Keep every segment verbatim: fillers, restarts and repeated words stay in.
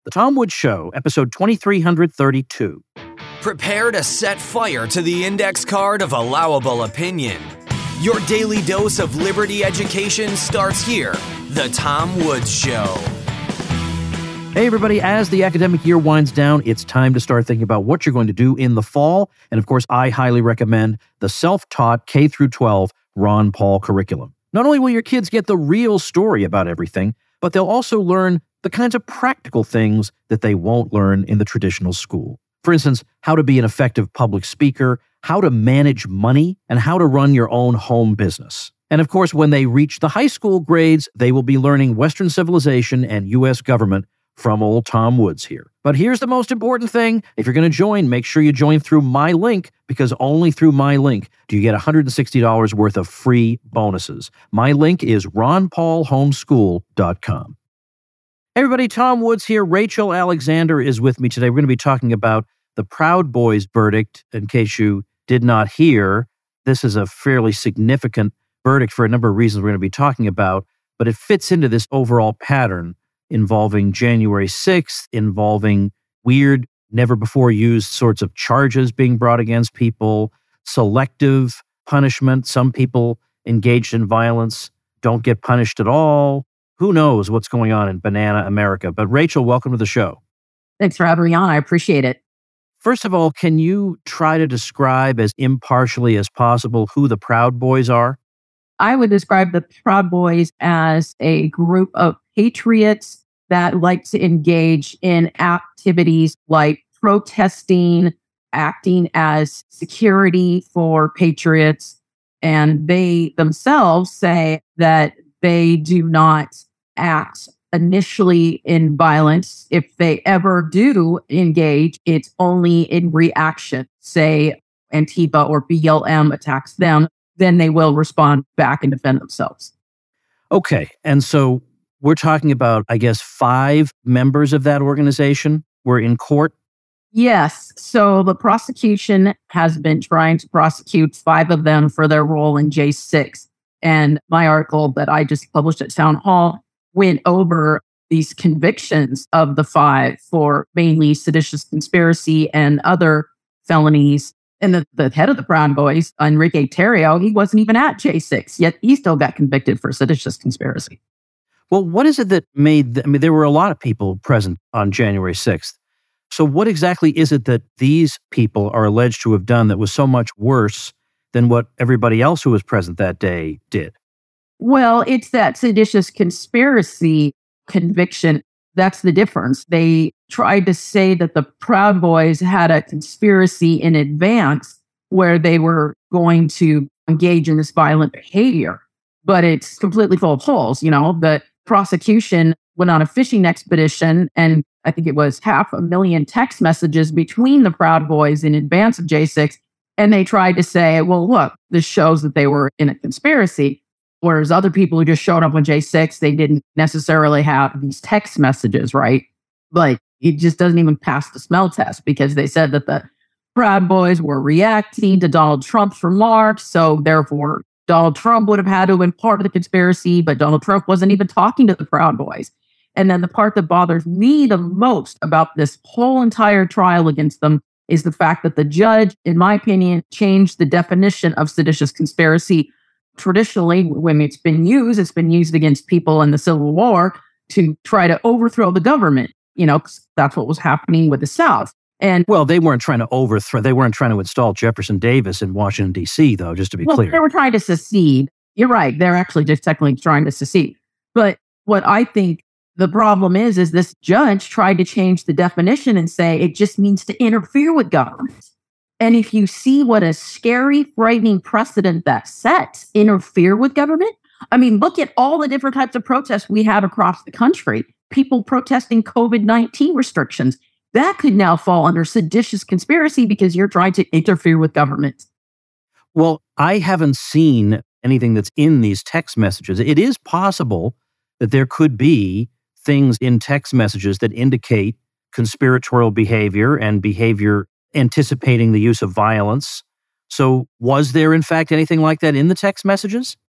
The Tom Woods Show, episode twenty-three thirty-two. Prepare to set fire to the index card of allowable opinion. Your daily dose of liberty education starts here. The Tom Woods Show. Hey, everybody. As the academic year winds down, it's time to start thinking about what you're going to do in the fall. And of course, I highly recommend the self-taught K through twelve Ron Paul curriculum. Not only will your kids get the real story about everything, but they'll also learn the kinds of practical things that they won't learn in the traditional school. For instance, how to be an effective public speaker, how to manage money, and how to run your own home business. And of course, when they reach the high school grades, they will be learning Western civilization and U S government from old Tom Woods here. But here's the most important thing. If you're going to join, make sure you join through my link, because only through my link do you get one hundred sixty dollars worth of free bonuses. My link is ron paul homeschool dot com. Hey everybody, Tom Woods here. Rachel Alexander is with me today. We're going to be talking about the Proud Boys verdict. In case you did not hear, this is a fairly significant verdict for a number of reasons we're going to be talking about, but it fits into this overall pattern involving January sixth, involving weird, never-before-used sorts of charges being brought against people, selective punishment. Some people engaged in violence don't get punished at all. Who knows what's going on in Banana America? But Rachel, welcome to the show. Thanks for having me on. I appreciate it. First of all, can you try to describe as impartially as possible who the Proud Boys are? I would describe the Proud Boys as a group of patriots that like to engage in activities like protesting, acting as security for patriots. And they themselves say that they do not act initially in violence. If they ever do engage, it's only in reaction. Say Antifa or B L M attacks them, then they will respond back and defend themselves. Okay. And so we're talking about, I guess, five members of that organization were in court? Yes. So the prosecution has been trying to prosecute five of them for their role in J six. And my article that I just published at Town Hall went over these convictions of the five for mainly seditious conspiracy and other felonies. And the, the head of the Proud Boys, Enrique Tarrio, he wasn't even at J six, yet he still got convicted for seditious conspiracy. Well, what is it that made, I mean, there were a lot of people present on January sixth. So what exactly is it that these people are alleged to have done that was so much worse than what everybody else who was present that day did? Well, it's that seditious conspiracy conviction. That's the difference. They tried to say that the Proud Boys had a conspiracy in advance where they were going to engage in this violent behavior, but it's completely full of holes. You know, the prosecution went on a fishing expedition, and I think it was half a million text messages between the Proud Boys in advance of J six. And they tried to say, well, look, this shows that they were in a conspiracy. Whereas other people who just showed up on J six, they didn't necessarily have these text messages, right? Like, it just doesn't even pass the smell test, because they said that the Proud Boys were reacting to Donald Trump's remarks. So therefore, Donald Trump would have had to have been part of the conspiracy, but Donald Trump wasn't even talking to the Proud Boys. And then the part that bothers me the most about this whole entire trial against them is the fact that the judge, in my opinion, changed the definition of seditious conspiracy. Traditionally, when it's been used, it's been used against people in the Civil War to try to overthrow the government. You know, 'cause that's what was happening with the South. And well, they weren't trying to overthrow, they weren't trying to install Jefferson Davis in Washington, D C, though, just to be well, clear. They were trying to secede. You're right. They're actually just technically trying to secede. But what I think the problem is, is this judge tried to change the definition and say it just means to interfere with government. And if you see what a scary, frightening precedent that sets, interfere with government. I mean, look at all the different types of protests we have across the country. People protesting COVID nineteen restrictions. That could now fall under seditious conspiracy because you're trying to interfere with government. Well, I haven't seen anything that's in these text messages. It is possible that there could be things in text messages that indicate conspiratorial behavior and behavior anticipating the use of violence. So was there, in fact, anything like that in the text messages?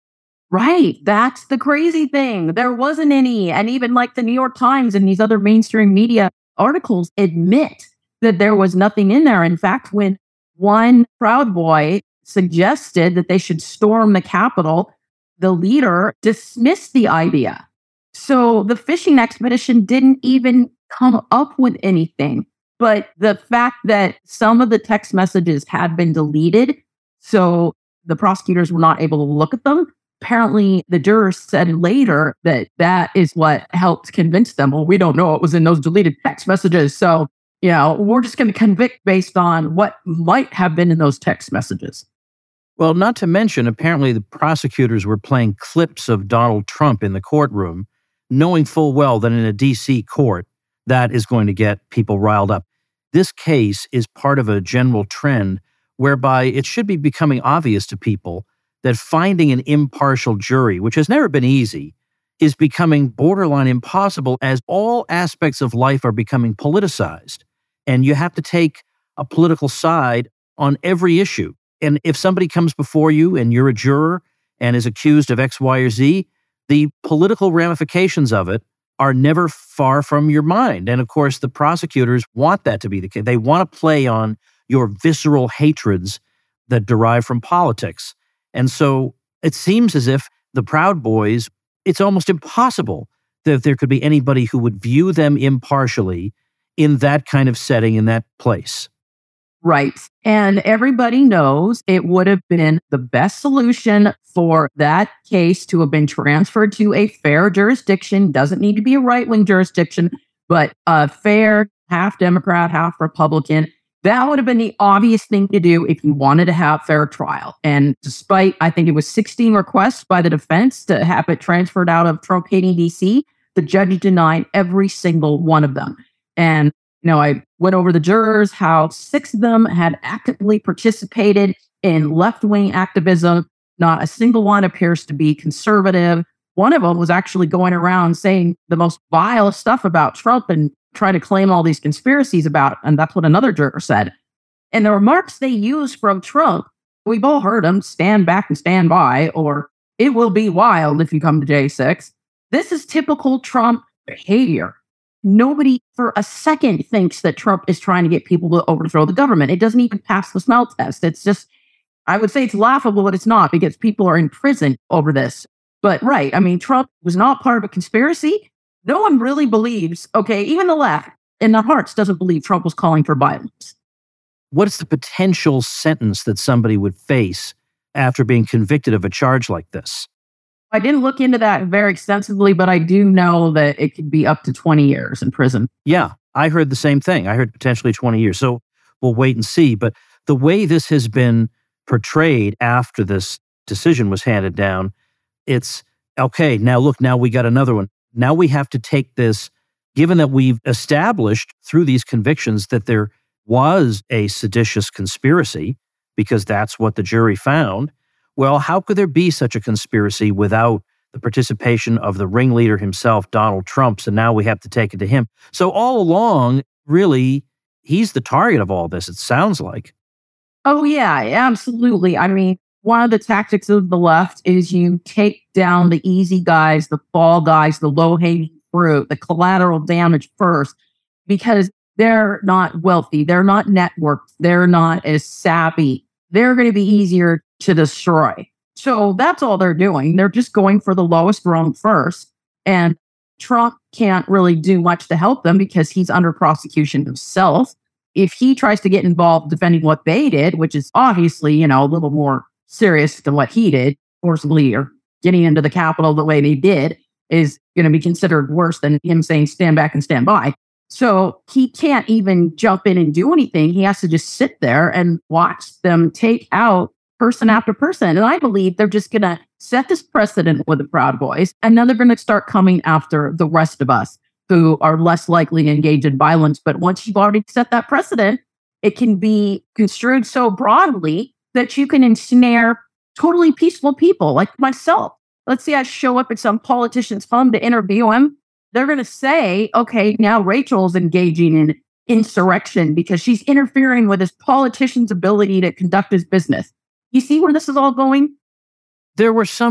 Right. That's the crazy thing. There wasn't any. And even like the New York Times and these other mainstream media articles admit that there was nothing in there. In fact, when one Proud Boy suggested that they should storm the Capitol, the leader dismissed the idea. So the fishing expedition didn't even come up with anything. But the fact that some of the text messages had been deleted, so the prosecutors were not able to look at them. Apparently, the jurors said later that that is what helped convince them. Well, we don't know what was in those deleted text messages. So, you know, we're just going to convict based on what might have been in those text messages. Well, not to mention, apparently the prosecutors were playing clips of Donald Trump in the courtroom, knowing full well that in a D C court, that is going to get people riled up. This case is part of a general trend whereby it should be becoming obvious to people that finding an impartial jury, which has never been easy, is becoming borderline impossible as all aspects of life are becoming politicized. And you have to take a political side on every issue. And if somebody comes before you and you're a juror and is accused of X, Y, or Z, the political ramifications of it are never far from your mind. And of course, the prosecutors want that to be the case. They want to play on your visceral hatreds that derive from politics. And so it seems as if the Proud Boys, it's almost impossible that there could be anybody who would view them impartially in that kind of setting, in that place. Right. And everybody knows it would have been the best solution for that case to have been transferred to a fair jurisdiction. Doesn't need to be a right-wing jurisdiction, but a fair, half Democrat, half Republican. That would have been the obvious thing to do if you wanted to have fair trial. And despite, I think it was sixteen requests by the defense to have it transferred out of Trump-hating D C, the judge denied every single one of them. And, you know, I went over the jurors, how six of them had actively participated in left-wing activism. Not a single one appears to be conservative. One of them was actually going around saying the most vile stuff about Trump and trying to claim all these conspiracies about it. And that's what another juror said. And the remarks they used from Trump, we've all heard them, stand back and stand by, or it will be wild if you come to J six. This is typical Trump behavior. Nobody for a second thinks that Trump is trying to get people to overthrow the government. It doesn't even pass the smell test. It's just, I would say it's laughable, but it's not, because people are in prison over this. But right, I mean, Trump was not part of a conspiracy. No one really believes, okay, even the left in their hearts doesn't believe Trump was calling for violence. What's the potential sentence that somebody would face after being convicted of a charge like this? I didn't look into that very extensively, but I do know that it could be up to twenty years in prison. Yeah, I heard the same thing. I heard potentially twenty years. So we'll wait and see. But the way this has been portrayed after this decision was handed down, it's, okay, now look, now we got another one. Now we have to take this, given that we've established through these convictions that there was a seditious conspiracy, because that's what the jury found. Well, how could there be such a conspiracy without the participation of the ringleader himself, Donald Trump? So now we have to take it to him. So all along, really, he's the target of all this, it sounds like. Oh, yeah, absolutely. I mean, one of the tactics of the left is you take down the easy guys, the fall guys, the low-hanging fruit, the collateral damage first, because they're not wealthy, they're not networked, they're not as savvy. They're going to be easier to destroy. So that's all they're doing. They're just going for the lowest rung first. And Trump can't really do much to help them because he's under prosecution himself. If he tries to get involved defending what they did, which is obviously, you know, a little more serious than what he did, forcibly or getting into the Capitol the way they did, is going to be considered worse than him saying stand back and stand by. So he can't even jump in and do anything. He has to just sit there and watch them take out person after person. And I believe they're just going to set this precedent with the Proud Boys, and then they're going to start coming after the rest of us who are less likely to engage in violence. But once you've already set that precedent, it can be construed so broadly that you can ensnare totally peaceful people like myself. Let's say I show up at some politician's home to interview him. They're going to say, okay, now Rachel's engaging in insurrection because she's interfering with this politician's ability to conduct his business. You see where this is all going? There were some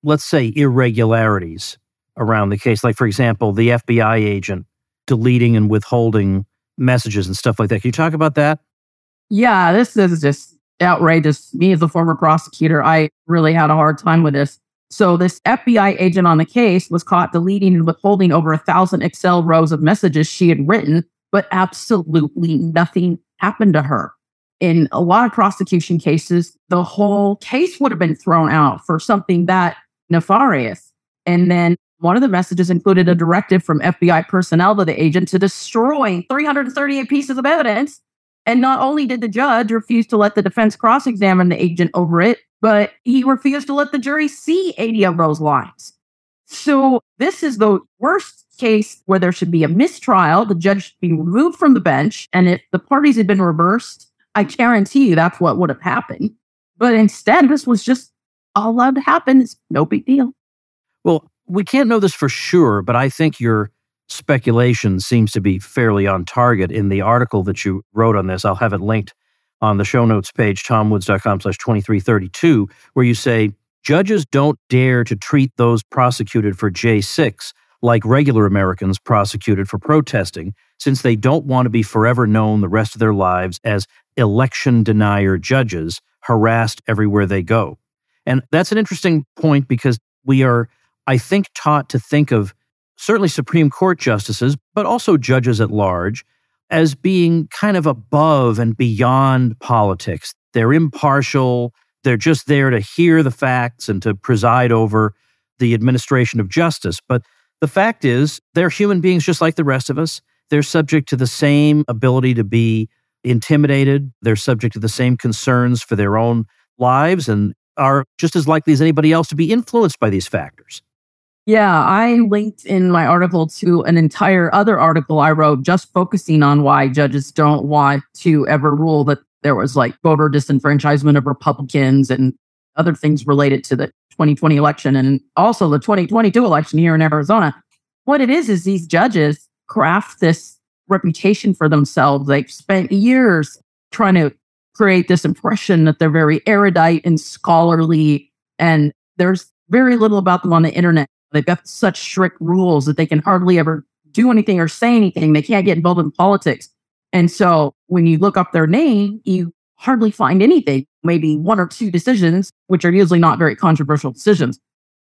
let's say, irregularities around the case? Like, for example, the F B I agent deleting and withholding messages and stuff like that. Can you talk about that? Yeah, this is just outrageous. Me as a former prosecutor, I really had a hard time with this. So this F B I agent on the case was caught deleting and withholding over a thousand Excel rows of messages she had written, but absolutely nothing happened to her. In a lot of prosecution cases, the whole case would have been thrown out for something that nefarious. And then one of the messages included a directive from F B I personnel to the agent to destroy three hundred thirty-eight pieces of evidence. And not only did the judge refuse to let the defense cross-examine the agent over it, but he refused to let the jury see eighty of those lines. So this is the worst case where there should be a mistrial. The judge should be removed from the bench. And if the parties had been reversed, I guarantee you that's what would have happened. But instead, this was just all allowed to happen. It's no big deal. Well, we can't know this for sure, but I think your speculation seems to be fairly on target in the article that you wrote on this. I'll have it linked on the show notes page, tomwoods.com slash 2332, where you say, judges don't dare to treat those prosecuted for J six like regular Americans prosecuted for protesting, since they don't want to be forever known the rest of their lives as election denier judges harassed everywhere they go. And that's an interesting point because we are, I think, taught to think of certainly Supreme Court justices, but also judges at large, as being kind of above and beyond politics. They're impartial. They're just there to hear the facts and to preside over the administration of justice. But the fact is, they're human beings just like the rest of us. They're subject to the same ability to be intimidated. They're subject to the same concerns for their own lives and are just as likely as anybody else to be influenced by these factors. Yeah, I linked in my article to an entire other article I wrote just focusing on why judges don't want to ever rule that there was like voter disenfranchisement of Republicans and other things related to the twenty twenty election and also the twenty twenty-two election here in Arizona. What it is, is these judges craft this reputation for themselves. They've spent years trying to create this impression that they're very erudite and scholarly, and there's very little about them on the internet. They've got such strict rules that they can hardly ever do anything or say anything. They can't get involved in politics. And so when you look up their name, you hardly find anything, maybe one or two decisions, which are usually not very controversial decisions.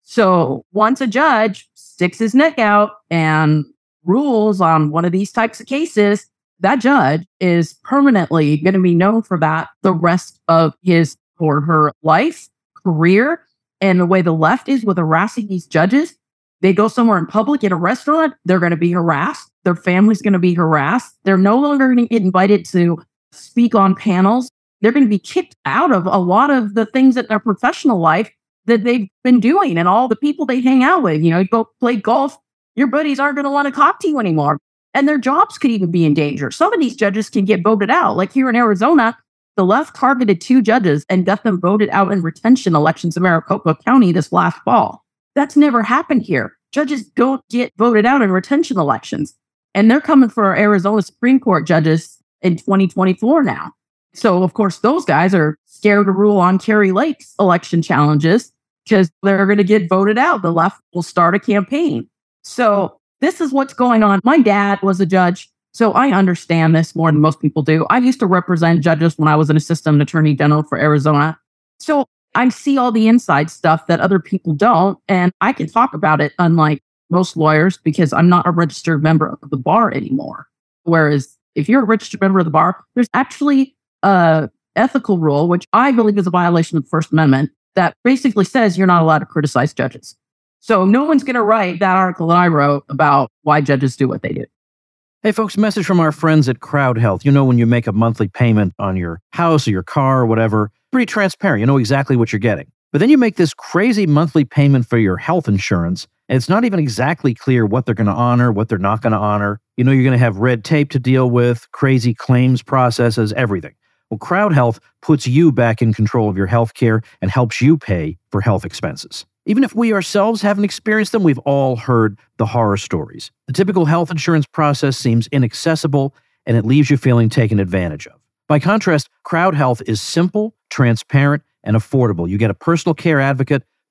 So once a judge sticks his neck out and rules on one of these types of cases, that judge is permanently going to be known for that the rest of his or her life, career. And the way the left is with harassing these judges, they go somewhere in public in a restaurant, they're going to be harassed. Their family's going to be harassed. They're no longer going to get invited to speak on panels. They're going to be kicked out of a lot of the things in their professional life that they've been doing and all the people they hang out with. You know, you go play golf, your buddies aren't going to want to talk to you anymore. And their jobs could even be in danger. Some of these judges can get voted out. Like here in Arizona, the left targeted two judges and got them voted out in retention elections in Maricopa County this last fall. That's never happened here. Judges don't get voted out in retention elections. And they're coming for Arizona Supreme Court judges in twenty twenty-four now. So, of course, those guys are scared to rule on Kari Lake's election challenges because they're going to get voted out. The left will start a campaign. So this is what's going on. My dad was a judge, so I understand this more than most people do. I used to represent judges when I was an assistant attorney general for Arizona. So I see all the inside stuff that other people don't, and I can talk about it, unlike most lawyers, because I'm not a registered member of the bar anymore. Whereas if you're a registered member of the bar, there's actually a ethical rule, which I believe is a violation of the First Amendment, that basically says you're not allowed to criticize judges. So no one's going to write that article that I wrote about why judges do what they do. Hey, folks, message from our friends at Crowd Health. You know, when you make a monthly payment on your house or your car or whatever, pretty transparent. You know exactly what you're getting. But then you make this crazy monthly payment for your health insurance, and it's not even exactly clear what they're going to honor, what they're not going to honor. You know, you're going to have red tape to deal with, crazy claims processes, everything. Well, Crowd Health puts you back in control of your health care and helps you pay for health expenses. Even if we ourselves haven't experienced them, we've all heard the horror stories. The typical health insurance process seems inaccessible, and it leaves you feeling taken advantage of. By contrast, Crowd Health is simple, transparent, and affordable. You get a personal care advocate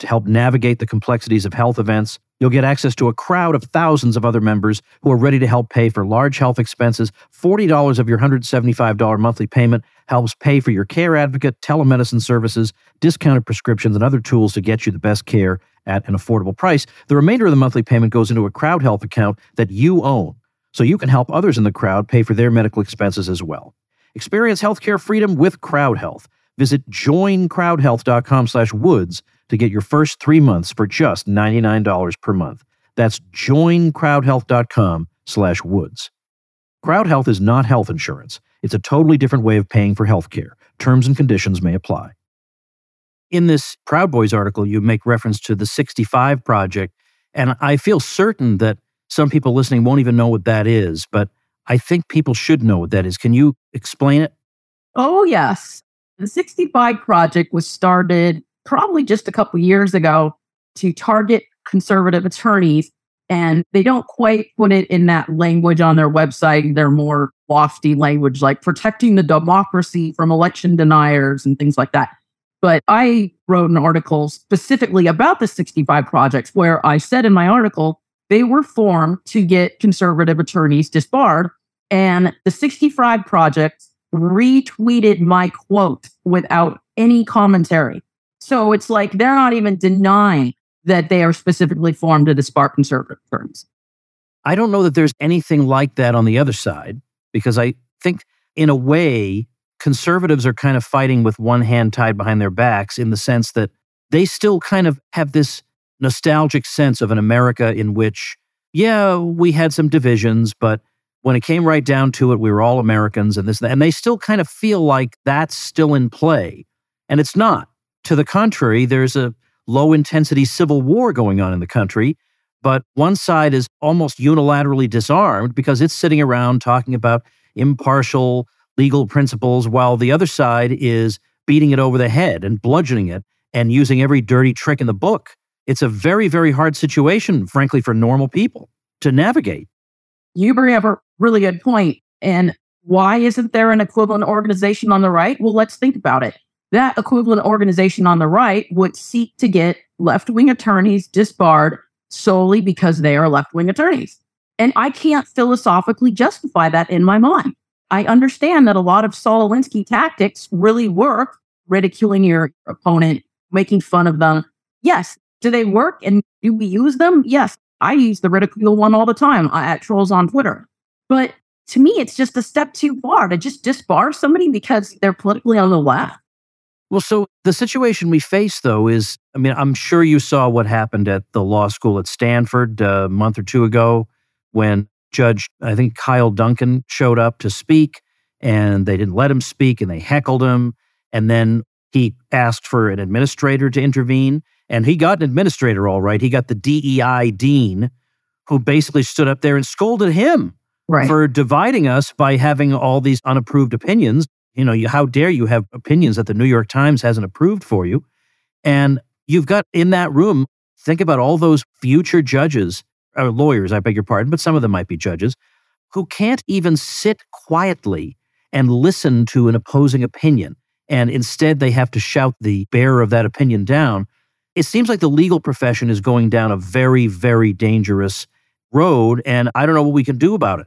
to help navigate the complexities of health events. You'll get access to a crowd of thousands of other members who are ready to help pay for large health expenses. forty dollars of your one hundred seventy-five dollars monthly payment helps pay for your care advocate, telemedicine services, discounted prescriptions, and other tools to get you the best care at an affordable price. The remainder of the monthly payment goes into a Crowd Health account that you own, so you can help others in the crowd pay for their medical expenses as well. Experience healthcare freedom with Crowd Health. Visit join.crowdhealth.com slash woods to get your first three months for just ninety-nine dollars per month. That's join.crowdhealth.com slash woods. Crowd Health is not health insurance. It's a totally different way of paying for healthcare. Terms and conditions may apply. In this Proud Boys article, you make reference to the sixty-five Project, and I feel certain that some people listening won't even know what that is, but I think people should know what that is. Can you explain it? Oh, yes. The sixty-five Project was started probably just a couple years ago to target conservative attorneys, and they don't quite put it in that language on their website. They're more lofty language like protecting the democracy from election deniers and things like that. But I wrote an article specifically about the sixty-five Projects where I said in my article, they were formed to get conservative attorneys disbarred. And the sixty-five Project retweeted my quote without any commentary. So it's like they're not even denying that they are specifically formed to disbar conservative attorneys. I don't know that there's anything like that on the other side, because I think in a way, conservatives are kind of fighting with one hand tied behind their backs in the sense that they still kind of have this nostalgic sense of an America in which, yeah, we had some divisions, but when it came right down to it, we were all Americans and this and that. And they still kind of feel like that's still in play. And it's not. To the contrary, there's a low-intensity civil war going on in the country, but one side is almost unilaterally disarmed because it's sitting around talking about impartial legal principles, while the other side is beating it over the head and bludgeoning it and using every dirty trick in the book. It's a very, very hard situation, frankly, for normal people to navigate. You bring up a really good point. And why isn't there an equivalent organization on the right? Well, let's think about it. That equivalent organization on the right would seek to get left-wing attorneys disbarred solely because they are left-wing attorneys. And I can't philosophically justify that in my mind. I understand that a lot of Saul Alinsky tactics really work, ridiculing your opponent, making fun of them. Yes. Do they work and do we use them? Yes. I use the ridicule one all the time at trolls on Twitter. But to me, it's just a step too far to just disbar somebody because they're politically on the left. Well, so the situation we face, though, is, I mean, I'm sure you saw what happened at the law school at Stanford uh, a month or two ago when Judge, I think Kyle Duncan showed up to speak, and they didn't let him speak, and they heckled him. And then he asked for an administrator to intervene, and he got an administrator, all right. He got the D E I dean, who basically stood up there and scolded him right. for dividing us by having all these unapproved opinions. You know, you, how dare you have opinions that the New York Times hasn't approved for you? And you've got in that room, think about all those future judges, or lawyers, I beg your pardon, but some of them might be judges, who can't even sit quietly and listen to an opposing opinion. And instead, they have to shout the bearer of that opinion down. It seems like the legal profession is going down a very, very dangerous road, and I don't know what we can do about it.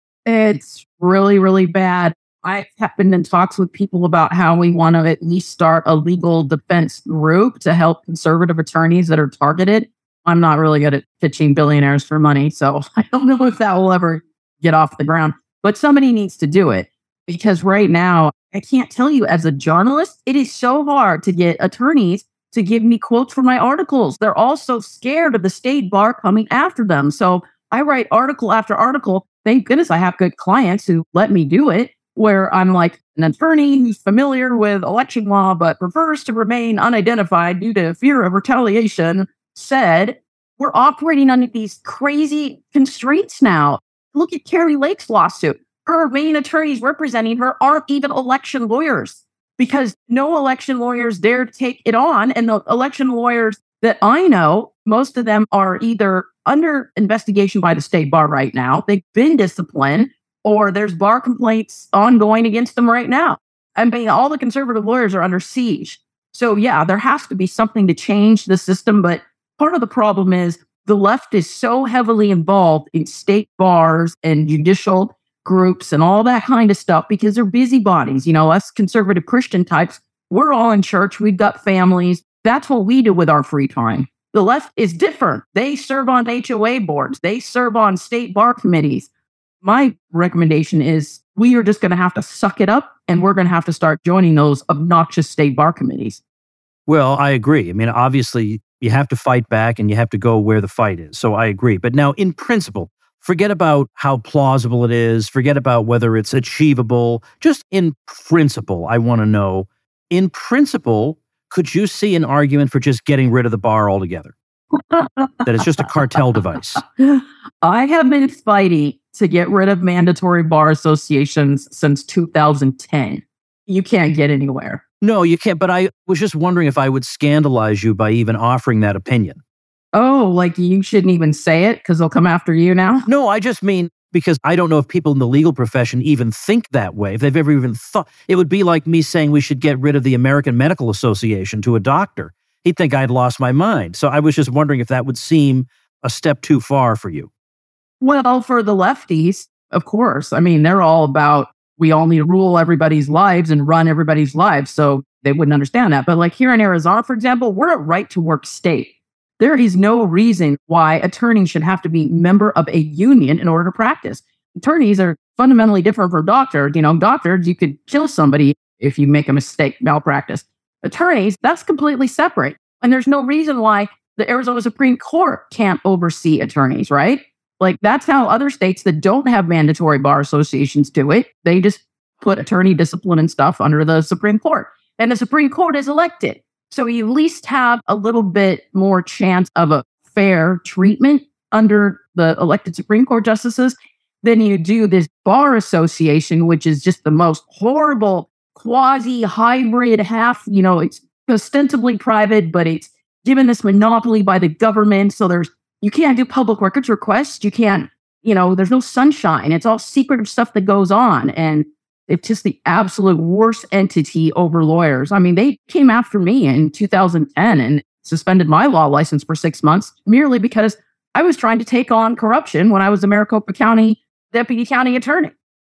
It's really, really bad. I have been in talks with people about how we want to at least start a legal defense group to help conservative attorneys that are targeted. I'm not really good at pitching billionaires for money, so I don't know if that will ever get off the ground. But somebody needs to do it, because right now, I can't tell you, as a journalist, it is so hard to get attorneys to give me quotes for my articles. They're all so scared of the state bar coming after them. So I write article after article. Thank goodness I have good clients who let me do it, where I'm like an attorney who's familiar with election law but prefers to remain unidentified due to fear of retaliation, said, we're operating under these crazy constraints now. Look at Kari Lake's lawsuit. Her main attorneys representing her aren't even election lawyers, because no election lawyers dare take it on. And the election lawyers that I know, most of them are either under investigation by the state bar right now. They've been disciplined, or there's bar complaints ongoing against them right now. I mean, all the conservative lawyers are under siege. So yeah, there has to be something to change the system. But part of the problem is the left is so heavily involved in state bars and judicial groups and all that kind of stuff because they're busybodies. You know, us conservative Christian types, we're all in church. We've got families. That's what we do with our free time. The left is different. They serve on H O A boards. They serve on state bar committees. My recommendation is we are just going to have to suck it up and we're going to have to start joining those obnoxious state bar committees. Well, I agree. I mean, obviously, you have to fight back and you have to go where the fight is. So I agree. But now, in principle, forget about how plausible it is. Forget about whether it's achievable. Just in principle, I want to know, in principle, could you see an argument for just getting rid of the bar altogether? That it's just a cartel device. I have been fighting to get rid of mandatory bar associations since two thousand ten. You can't get anywhere. No, you can't. But I was just wondering if I would scandalize you by even offering that opinion. Oh, like you shouldn't even say it because they'll come after you now? No, I just mean because I don't know if people in the legal profession even think that way, if they've ever even thought. It would be like me saying we should get rid of the American Medical Association to a doctor. He'd think I'd lost my mind. So I was just wondering if that would seem a step too far for you. Well, for the lefties, of course. I mean, they're all about we all need to rule everybody's lives and run everybody's lives. So they wouldn't understand that. But like here in Arizona, for example, we're a right to work state. There is no reason why attorneys should have to be a member of a union in order to practice. Attorneys are fundamentally different from doctors. You know, doctors, you could kill somebody if you make a mistake, malpractice. Attorneys, that's completely separate. And there's no reason why the Arizona Supreme Court can't oversee attorneys, right? Like that's how other states that don't have mandatory bar associations do it. They just put attorney discipline and stuff under the Supreme Court. And the Supreme Court is elected. So you at least have a little bit more chance of a fair treatment under the elected Supreme Court justices than you do this bar association, which is just the most horrible quasi-hybrid half, you know, it's ostensibly private, but it's given this monopoly by the government. So there's, you can't do public records requests. You can't, you know, there's no sunshine. It's all secretive stuff that goes on. And it's just the absolute worst entity over lawyers. I mean, they came after me in two thousand ten and suspended my law license for six months merely because I was trying to take on corruption when I was the Maricopa County Deputy County Attorney.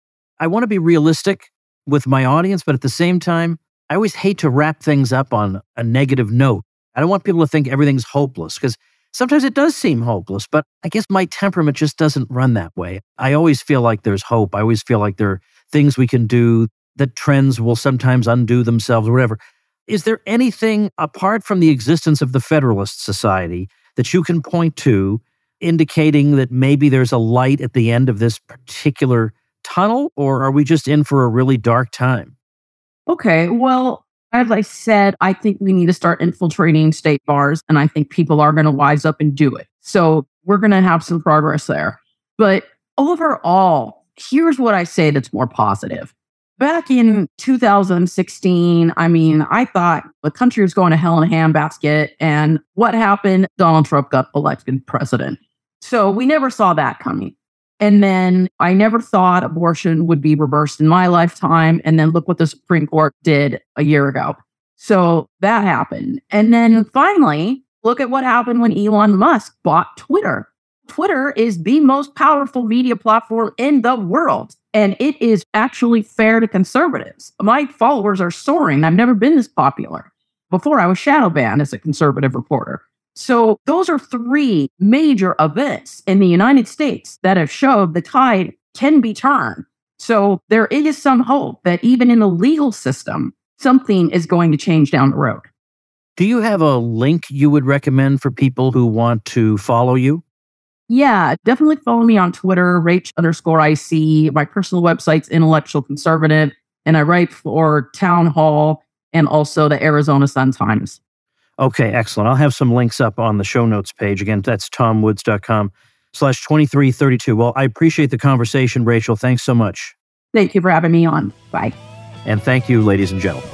I want to be realistic with my audience, but at the same time, I always hate to wrap things up on a negative note. I don't want people to think everything's hopeless because sometimes it does seem hopeless, but I guess my temperament just doesn't run that way. I always feel like there's hope. I always feel like there are things we can do, that trends will sometimes undo themselves or whatever. Is there anything apart from the existence of the Federalist Society that you can point to indicating that maybe there's a light at the end of this particular tunnel, or are we just in for a really dark time? Okay, well, as I said, I think we need to start infiltrating state bars, and I think people are going to wise up and do it. So we're going to have some progress there. But overall, here's what I say that's more positive. Back in two thousand sixteen, I mean, I thought the country was going to hell in a handbasket. And what happened? Donald Trump got elected president. So we never saw that coming. And then I never thought abortion would be reversed in my lifetime. And then look what the Supreme Court did a year ago. So that happened. And then finally, look at what happened when Elon Musk bought Twitter. Twitter is the most powerful media platform in the world. And it is actually fair to conservatives. My followers are soaring. I've never been this popular. Before, I was shadow banned as a conservative reporter. So those are three major events in the United States that have showed the tide can be turned. So there is some hope that even in the legal system, something is going to change down the road. Do you have a link you would recommend for people who want to follow you? Yeah, definitely follow me on Twitter, Rach underscore IC. My personal website's Intellectual Conservative, and I write for Town Hall and also the Arizona Sun-Times. Okay, excellent. I'll have some links up on the show notes page. Again, that's tomwoods.com slash 2332. Well, I appreciate the conversation, Rachel. Thanks so much. Thank you for having me on. Bye. And thank you, ladies and gentlemen.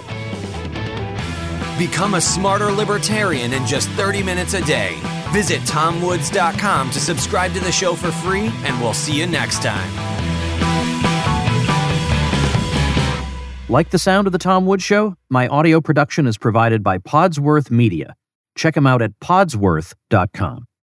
Become a smarter libertarian in just thirty minutes a day. Visit tom woods dot com to subscribe to the show for free, and we'll see you next time. Like the sound of The Tom Woods Show? My audio production is provided by Podsworth Media. Check them out at podsworth dot com.